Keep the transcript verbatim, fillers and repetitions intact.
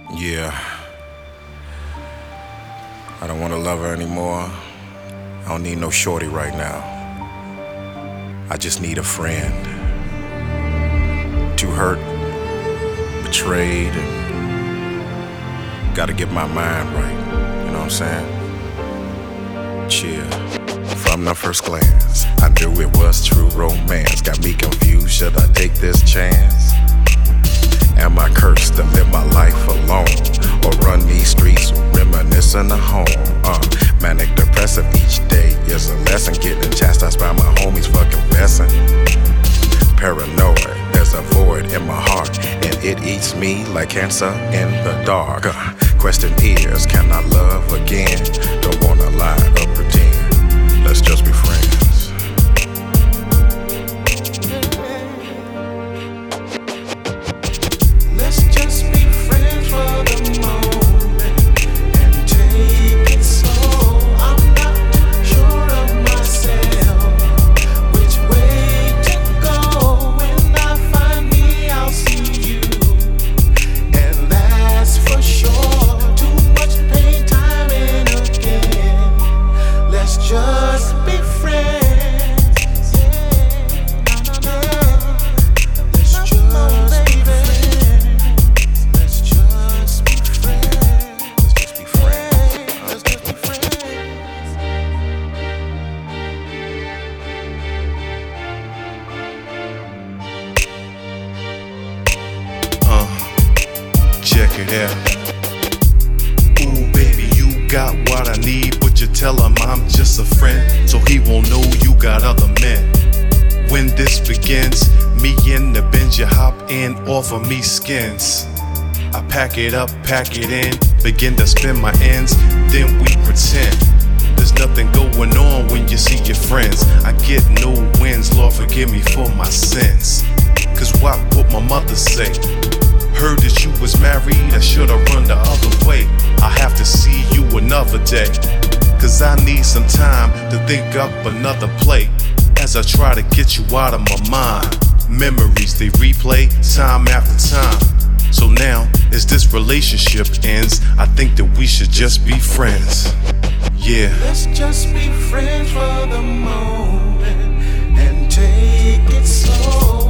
Yeah, I don't want to love her anymore. I don't need no shorty right now. I just need a friend. Too hurt, betrayed, and gotta get my mind right. You know what I'm saying? Chill. From the first glance, I knew it was true romance. Got me confused, should I take this chance? Am I cursed to live my life alone, or run these streets reminiscing of home? Uh, manic depressive each day is a lesson. Getting chastised by my homies for confessing. Paranoid, there's a void in my heart, and it eats me like cancer in the dark. Uh, question is, can I love again? Don't wanna lie or pretend. Let's just be friends. Let's just be friends for the moment and take it slow. I'm not sure of myself, which way to go. When I find me, I'll see you, and that's for sure. Too much pain, time and again. Let's just be friends. Check it out. Ooh, baby, you got what I need, but you tell him I'm just a friend, so he won't know you got other men. When this begins, me and the Benja hop in, offer me skins. I pack it up, pack it in, begin to spin my ends, then we pretend there's nothing going on when you see your friends. I get no wins, Lord forgive me for my sins. Cause what would my mother say? Heard that you was married, I should've run the other way. I have to see you another day, cause I need some time to think up another play, as I try to get you out of my mind. Memories, they replay time after time. So now, as this relationship ends, I think that we should just be friends. Yeah. Let's just be friends for the moment and take it slow.